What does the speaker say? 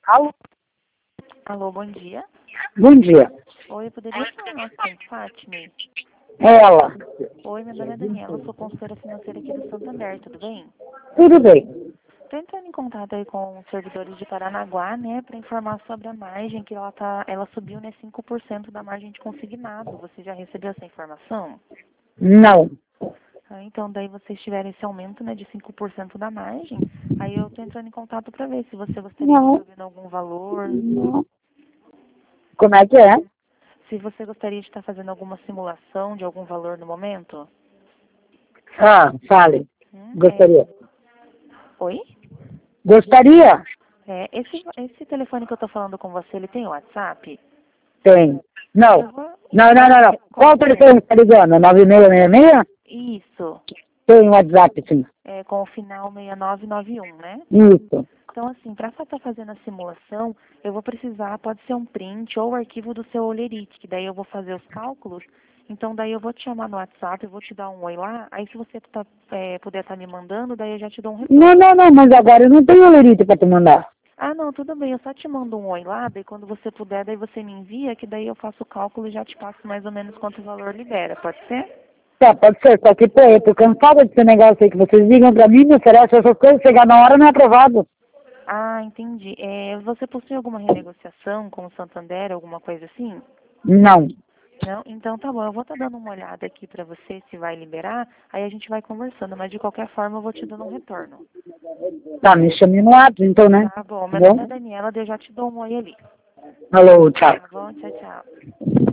Alô? Alô, bom dia. Bom dia. Oi, eu poderia falar com Fátima? Ela. Oi, meu nome é Daniela, sou consultora financeira aqui do Santander, tudo bem? Tudo bem. Estou entrando em contato aí com os servidores de Paranaguá, né, para informar sobre a margem, que ela subiu, né, 5% da margem de consignado. Você já recebeu essa informação? Não. Então, daí vocês tiverem esse aumento, né, de 5% da margem, aí eu estou entrando em contato para ver se você gostaria de Não. estar vendo algum valor, Não. Como é que é? se você gostaria de estar fazendo alguma simulação de algum valor no momento. Ah, fale. Hum, é... Gostaria. Oi? Gostaria? Esse telefone que eu estou falando com você, ele tem WhatsApp? Tem. Não. Eu vou... Não, não, não, não. Como Qual que é? telefone está ligando? 9666? Isso. Tem WhatsApp, sim. Com o final 6991, né? Isso. Então, assim, para estar fazendo a simulação, eu vou precisar, pode ser um print ou o arquivo do seu Olerite, que daí eu vou fazer os cálculos. Então, daí eu vou te chamar no WhatsApp, eu vou te dar um oi lá. Aí, se você puder estar me mandando, daí eu já te dou um Não, retorno. não, não, mas agora eu não tenho olerite para te mandar. Ah, não, tudo bem, eu só te mando um oi lá, daí quando você puder, daí você me envia, que daí eu faço o cálculo e já te passo mais ou menos quanto o valor libera, pode ser? Tá, pode ser, só que, pô, eu tô cansada desse negócio aí que vocês ligam pra mim, me oferecem essas coisas, chegar na hora não é aprovado. Ah, entendi. Você possui alguma renegociação com o Santander, alguma coisa assim? Não. Não? Então tá bom, eu vou estar dando uma olhada aqui pra você se vai liberar, aí a gente vai conversando, mas de qualquer forma eu vou te dando um retorno. Tá, me chame no WhatsApp, então, né? Tá bom, Tá meu nome é bom? Daniela, daí eu já te dou um oi ali. Alô, tchau. Tá bom? Tchau, tchau.